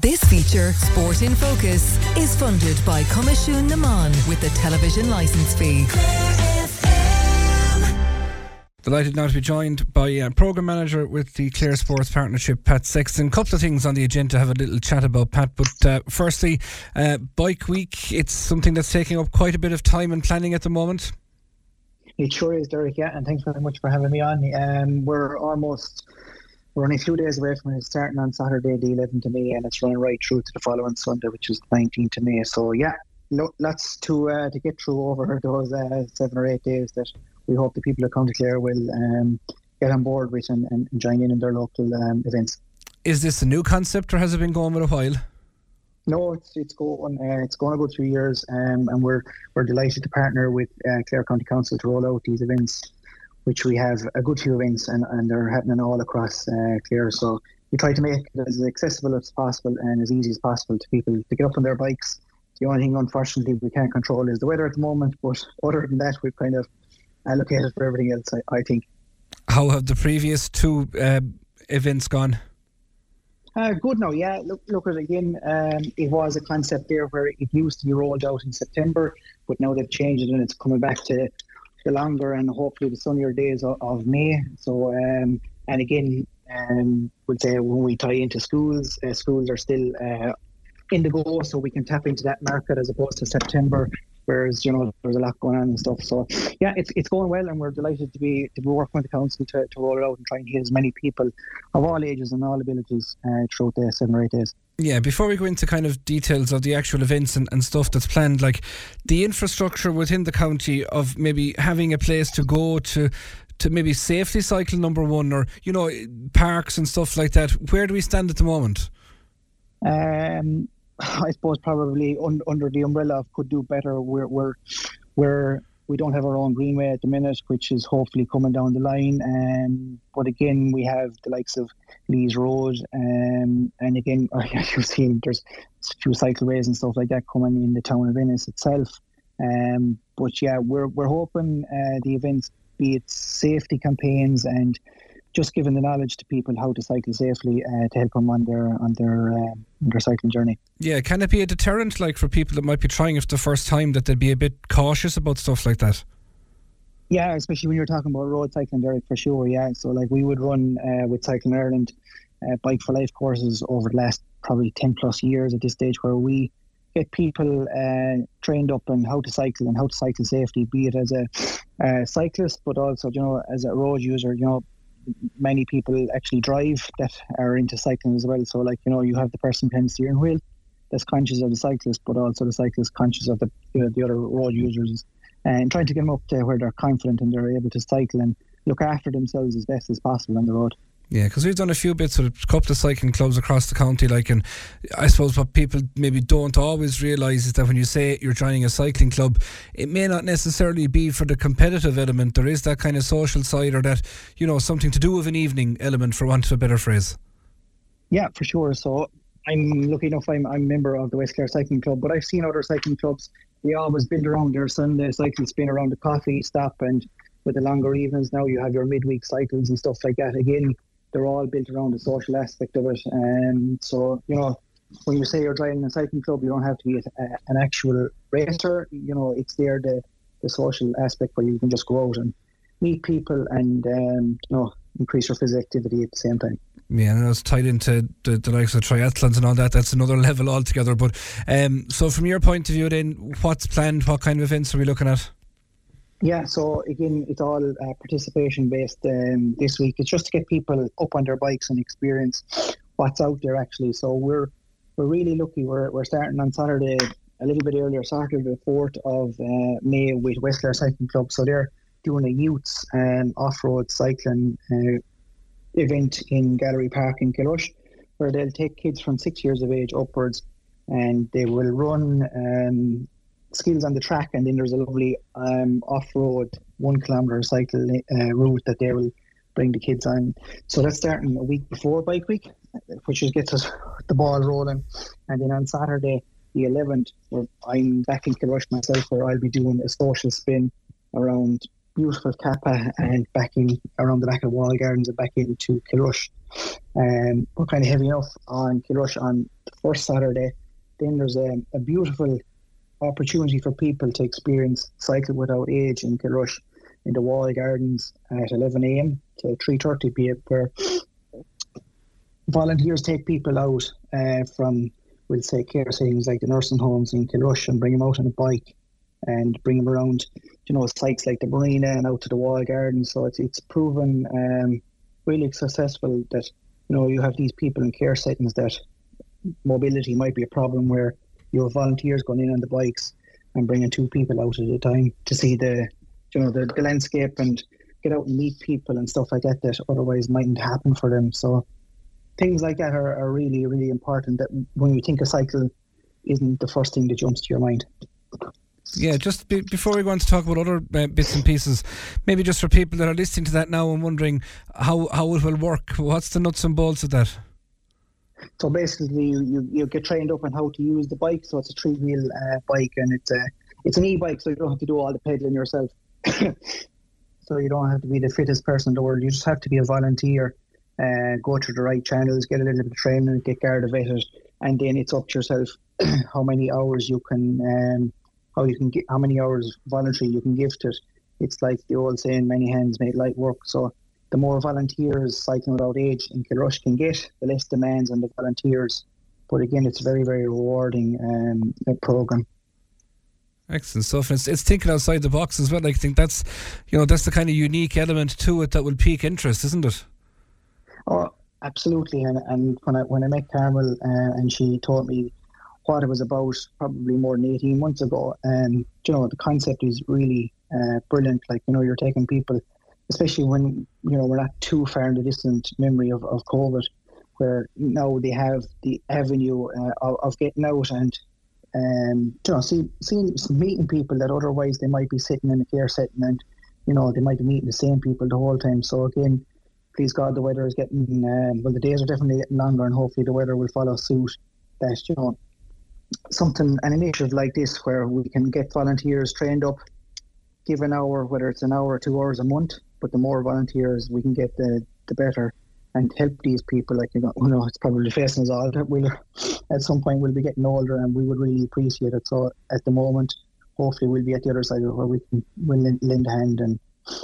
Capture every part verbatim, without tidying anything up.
This feature, Sport in Focus, is funded by Comishún na Mon with the television licence fee. Delighted now to be joined by uh, Programme Manager with the Clare Sports Partnership, Pat Sexton. A couple of things on the agenda to have a little chat about, Pat. But uh, firstly, uh, Bike Week, it's something that's taking up quite a bit of time and planning at the moment. It sure is, Derek, yeah, and thanks very much for having me on. Um, we're almost, we're only a few days away from it starting on Saturday, the eleventh of May, and it's running right through to the following Sunday, which is the nineteenth of May. So, yeah, lo- lots to uh, to get through over those uh, seven or eight days that we hope the people of County Clare will um, get on board with and, and join in in their local um, events. Is this a new concept or has it been going for a while? No, it's it's going uh, it's going a good few years, um, and we're we're delighted to partner with uh, Clare County Council to roll out these events, which we have a good few events, and, and they're happening all across uh, Clare. So we try to make it as accessible as possible and as easy as possible to people to get up on their bikes. The only thing, unfortunately, we can't control is the weather at the moment, but other than that, we've kind of allocated for everything else, I, I think. How have the previous two uh, events gone? Uh, good now, yeah. Look, look at it again. Um, it was a concept there where it used to be rolled out in September, but now they've changed it and it's coming back to the longer and hopefully the sunnier days of, of May. So, um, and again, um, would say when we tie into schools, uh, schools are still uh, in the go, so we can tap into that market as opposed to September. Whereas, you know, there's a lot going on and stuff. So, yeah, it's it's going well, and we're delighted to be to be working with the council to, to roll it out and try and hit as many people of all ages and all abilities uh, throughout the seven or eight days. Yeah, before we go into kind of details of the actual events and, and stuff that's planned, like the infrastructure within the county of maybe having a place to go to, to maybe safely cycle, number one, or, you know, parks and stuff like that, where do we stand at the moment? Um. I suppose probably un- under the umbrella of could do better. We're, we're, we're, we don't have our own greenway at the minute, which is hopefully coming down the line. Um, but again, we have the likes of Lees Road. Um, and again, you've seen there's a few cycleways and stuff like that coming in the town of Ennis itself. Um, but yeah, we're, we're hoping uh, the events, be it safety campaigns and just giving the knowledge to people how to cycle safely uh, to help them on their on their um, their cycling journey. Yeah, can it be a deterrent, like for people that might be trying it for the first time, that they'd be a bit cautious about stuff like that? Yeah, especially when you're talking about road cycling, Derek, for sure. Yeah, so like we would run uh, with Cycling Ireland uh, Bike for Life courses over the last probably ten plus years at this stage, where we get people uh, trained up on how to cycle and how to cycle safely, be it as a uh, cyclist, but also, you know, as a road user. You know, many people actually drive that are into cycling as well. So, like, you know, you have the person behind the steering wheel that's conscious of the cyclist, but also the cyclist conscious of the you know, the other road users, and trying to get them up to where they're confident and they're able to cycle and look after themselves as best as possible on the road. Yeah, because we've done a few bits with a couple of cycling clubs across the county, like, and I suppose what people maybe don't always realise is that when you say you're joining a cycling club, it may not necessarily be for the competitive element. There is that kind of social side, or that, you know, something to do with an evening element, for want of a better phrase. Yeah, for sure. So I'm lucky enough, I'm, I'm a member of the West Clare Cycling Club, but I've seen other cycling clubs, they always build around their Sunday cycle spin around the coffee stop, and with the longer evenings now you have your midweek cycles and stuff like that. Again, they're all built around the social aspect of it. And um, so, you know, when you say you're joining a cycling club, you don't have to be a, a, an actual racer. You know, it's there, the, the social aspect where you can just go out and meet people and, um, you know, increase your physical activity at the same time. Yeah, and it's tied into the, the likes of triathlons and all that. That's another level altogether. But um, so from your point of view then, what's planned? What kind of events are we looking at? Yeah, so again, it's all uh, participation based um, this week. It's just to get people up on their bikes and experience what's out there actually. So we're we're really lucky. We're we're starting on Saturday a little bit earlier, Saturday the fourth of uh, May with West Clare Cycling Club. So they're doing a youths um, off-road cycling uh, event in Gallery Park in Kilrush, where they'll take kids from six years of age upwards, and they will run um, skills on the track, and then there's a lovely um, off-road one kilometre cycle uh, route that they will bring the kids on. So that's starting a week before Bike Week, which just gets us the ball rolling. And then on Saturday the eleventh, where I'm back in Kilrush myself, where I'll be doing a social spin around beautiful Kappa and back in around the back of Wall Gardens and back into Kilrush. um, we're kind of heavy enough on Kilrush on the first Saturday. Then there's a, a beautiful opportunity for people to experience Cycle Without Age in Kilrush in the Wall Gardens at eleven a.m. to three thirty p.m. where volunteers take people out uh, from, we'll say, care settings like the nursing homes in Kilrush and bring them out on a bike and bring them around, you know, sites like the marina and out to the Wall Gardens. So it's it's proven um, really successful that, you know, you have these people in care settings that mobility might be a problem, where you have volunteers going in on the bikes and bringing two people out at a time to see the, you know, the, the landscape and get out and meet people and stuff like that that otherwise mightn't happen for them. So things like that are, are really, really important, that when you think a cycle isn't the first thing that jumps to your mind. Yeah, just be, before we go on to talk about other uh, bits and pieces, maybe just for people that are listening to that now and wondering how, how it will work, what's the nuts and bolts of that? So basically, you, you, you get trained up on how to use the bike. So it's a three-wheel uh, bike, and it's a it's an e-bike, so you don't have to do all the pedaling yourself. So you don't have to be the fittest person in the world. You just have to be a volunteer, uh, go through the right channels, get a little bit of training, get guard vetted, and then it's up to yourself how many hours you can, um, how you can get, how many hours voluntary you can give to it. It's like the old saying, "Many hands make light work." So the more volunteers Cycling Without Age in Kilrush can get, the less demands on the volunteers. But again, it's a very, very rewarding um, programme. Excellent stuff. And it's, it's thinking outside the box as well. I think that's, you know, that's the kind of unique element to it that will pique interest, isn't it? Oh, absolutely. And and when I when I met Carmel uh, and she told me what it was about, probably more than eighteen months ago, and um, you know, the concept is really uh, brilliant. Like, you know, you're taking people, especially when, you know, we're not too far in the distant memory of, of COVID, where now they have the avenue uh, of, of getting out and, um, you know, see, seeing, meeting people that otherwise they might be sitting in a care setting, and, you know, they might be meeting the same people the whole time. So again, please God, the weather is getting, um, well, the days are definitely getting longer, and hopefully the weather will follow suit. That, you know, something, an initiative like this where we can get volunteers trained up, give an hour, whether it's an hour or two hours a month, but the more volunteers we can get, the the better, and help these people. Like, you know, you know, it's probably facing us all that we'll, at some point we'll be getting older, and we would really appreciate it. So at the moment, hopefully we'll be at the other side of it, where we can we'll lend a hand and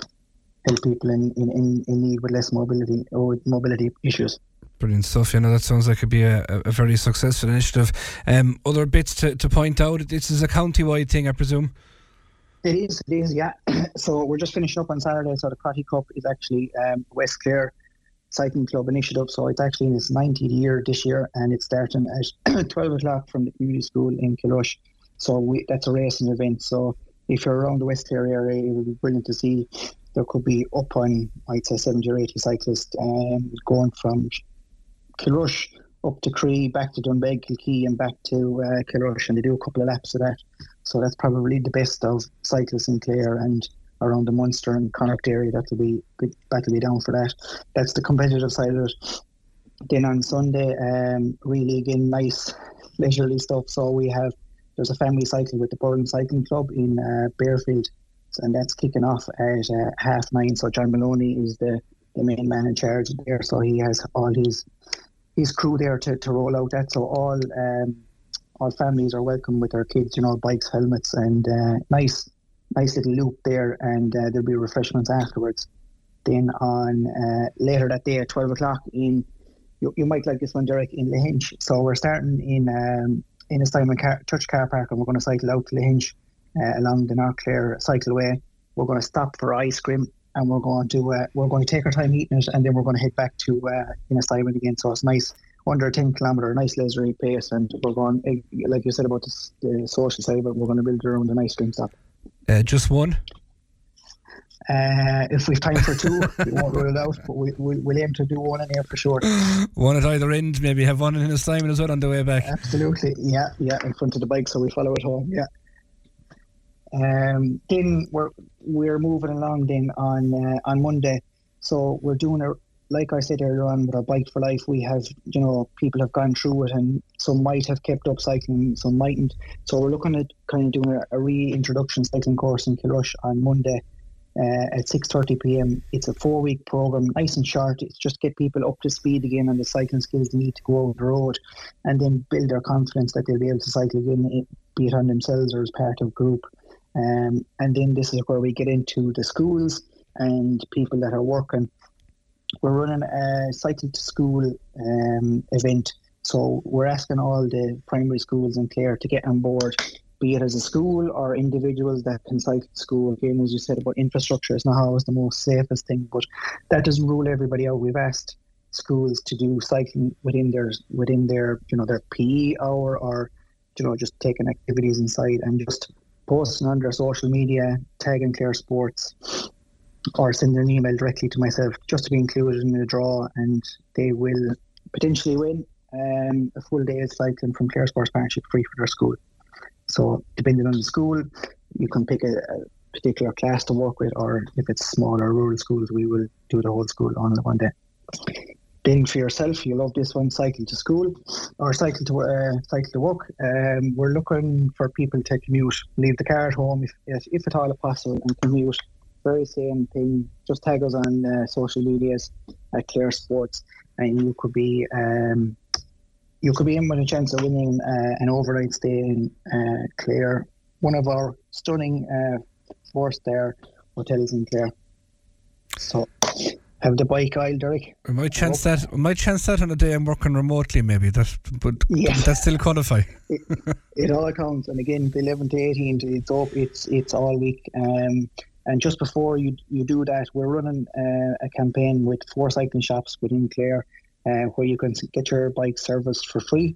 help people in, in, in, in need with less mobility or with mobility issues. Brilliant stuff. You know, that sounds like it'd be a, a very successful initiative. Um, other bits to, to point out, this is a county-wide thing, I presume? It is, it is, yeah. So we're just finishing up on Saturday. So the Crotty Cup is actually um, West Clare Cycling Club initiative. So it's actually in its ninetieth year this year, and it's starting at twelve o'clock from the community school in Kilrush. So we, that's a racing event. So if you're around the West Clare area, it would be brilliant to see. There could be up on, I'd say, seventy or eighty cyclists um, going from Kilrush up to Cree, back to Dunbeg, Kilkee, and back to uh, Kilrush, and they do a couple of laps of that. So that's probably the best of cyclists in Clare and around the Munster and Connacht area. That'll be that'll be down for that. That's the competitive side of it. Then on Sunday, um, really again nice leisurely stuff. So we have there's a family cycle with the Burren Cycling Club in uh, Bearfield, and that's kicking off at uh, half nine. So John Maloney is the, the main man in charge there. So he has all his his crew there to, to roll out that. So all um, all families are welcome with their kids, you know, bikes, helmets, and uh, nice nice little loop there, and uh, there'll be refreshments afterwards. Then on uh, later that day at twelve o'clock in, you, you might like this one, Derek, in Lahinch. So we're starting in um, in a Simon car, Church car park, and we're going to cycle out to Lahinch uh, along the North Clare cycleway. We're going to stop for ice cream, and we're going to uh, we're going to take our time eating it, and then we're going to head back to uh, in Simon again. So it's nice, under a ten kilometre, nice leisurely pace, and we're going, like you said about the, the social side of it, we're going to build around an ice cream stop. Uh, just one? Uh, if we've time for two, we won't rule it out, but we, we, we'll aim to do one in here for sure. One at either end, maybe have one in Simon as well on the way back. Absolutely, yeah, yeah, in front of the bike, so we follow it home, yeah. Um, then we're we're moving along then on uh, on Monday, so we're doing a, like I said earlier on with our Bike for Life, we have, you know, people have gone through it, and some might have kept up cycling, some mightn't. So we're looking at kind of doing a, a reintroduction cycling course in Kilrush on Monday. uh, at six thirty p.m. It's a four-week program, nice and short. It's just get people up to speed again on the cycling skills they need to go over the road, and then build their confidence that they'll be able to cycle again, be it on themselves or as part of a group. Um, and then this is where we get into the schools and people that are working. We're running a cycle to school um, event. So we're asking all the primary schools in Clare to get on board, be it as a school or individuals that can cycle to school. Again, as you said about infrastructure, it's not always the most safest thing, but that doesn't rule everybody out. We've asked schools to do cycling within their within their you know their P E hour, or you know just taking activities inside and just posting on their social media, tagging Clare Sports, or sending an email directly to myself just to be included in the draw, and they will potentially win um, a full day of cycling from Clare Sports Partnership free for their school. So depending on the school, you can pick a, a particular class to work with, or if it's smaller rural schools, we will do the whole school on one day. Then for yourself, you love this one, cycle to school or cycle to uh, cycle to work. Um, we're looking for people to commute, leave the car at home if, if, if at all possible, and commute. Very same thing. Just tag us on uh, social medias at Clare Sports, and you could be um, you could be in with a chance of winning uh, an overnight stay in uh, Clare, one of our stunning uh, four-star hotels in Clare. So have the bike aisle, Derek. I might chance that. I might chance that on a day I'm working remotely, maybe. That, but yeah. That still qualify. it, it all counts. And again, the eleventh to eighteenth, it's up. It's it's all week. Um, and just before you you do that, we're running uh, a campaign with four cycling shops within Clare, uh, where you can get your bike serviced for free.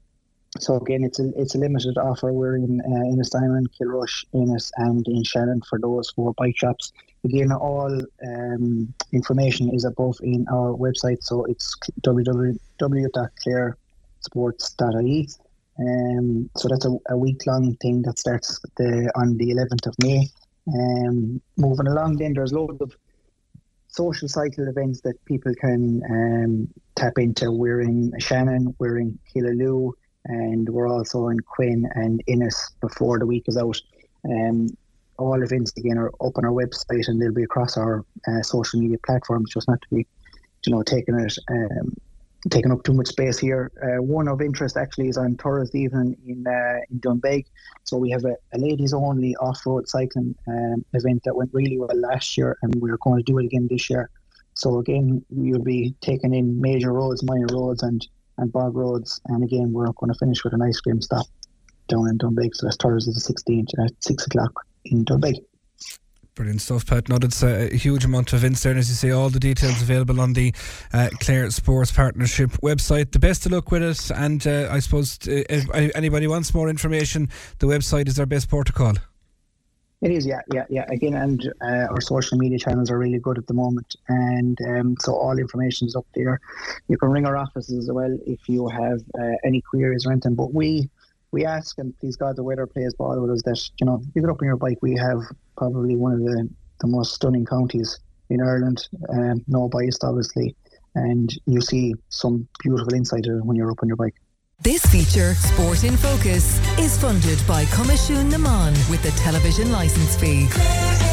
So again, it's a it's a limited offer. We're in uh, Innisdiamond, Kilrush, Ennis, and in Shannon for those four bike shops. Again, all um, information is above in our website, so it's w w w dot clare sports dot I E. Um, so that's a, a week-long thing that starts the, on the eleventh of May. Um, moving along, then there's loads of social cycle events that people can um, tap into. We're in Shannon, we're in Killaloe, and we're also in Quinn and Ennis before the week is out. Um, all events again are up on our website, and they'll be across our uh, social media platforms, just not to be, you know, taking it um, taking up too much space here. Uh, one of interest actually is on Thursday evening in uh, in Doonbeg. So we have a, a ladies only off-road cycling um, event that went really well last year, and we're going to do it again this year. So again, we'll be taking in major roads, minor roads, and and bog roads, and again we're going to finish with an ice cream stop down in Doonbeg. So that's Thursday the sixteenth at six o'clock in Doonbeg. Brilliant stuff, Pat. No, that's a huge amount of events there, and as you say, all the details available on the uh, Clare Sports Partnership website. The best of luck with it, and uh, I suppose uh, if anybody wants more information, the website is our best port to call. It is, yeah, yeah, yeah. Again, and uh, our social media channels are really good at the moment, and um, so all information is up there. You can ring our offices as well if you have uh, any queries or anything. But we we ask, and please God, the weather plays ball with us, that, you know, you get up on your bike. We have probably one of the, the most stunning counties in Ireland, um, no biased obviously, and you see some beautiful insight when you're up on your bike. This feature, Sport in Focus, is funded by Comishún na Mban with the television licence fee.